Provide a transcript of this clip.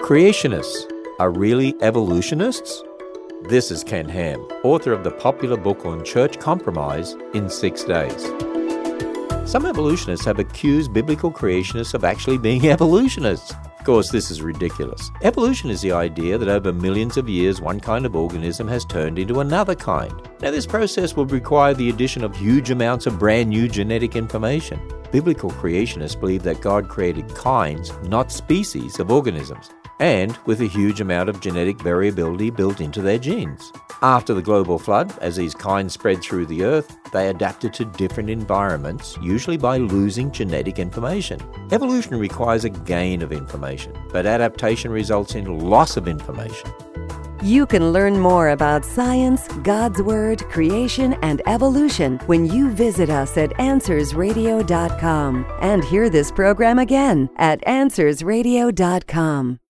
Creationists are really evolutionists? This is Ken Ham, author of the popular book on church compromise in 6 days. Some evolutionists have accused biblical creationists of actually being evolutionists. Of course, this is ridiculous. Evolution is the idea that over millions of years, one kind of organism has turned into another kind. Now, this process would require the addition of huge amounts of brand new genetic information. Biblical creationists believe that God created kinds, not species, of organisms, and with a huge amount of genetic variability built into their genes. After the global flood, as these kinds spread through the earth, they adapted to different environments, usually by losing genetic information. Evolution requires a gain of information, but adaptation results in loss of information. You can learn more about science, God's Word, creation, and evolution when you visit us at AnswersRadio.com and hear this program again at AnswersRadio.com.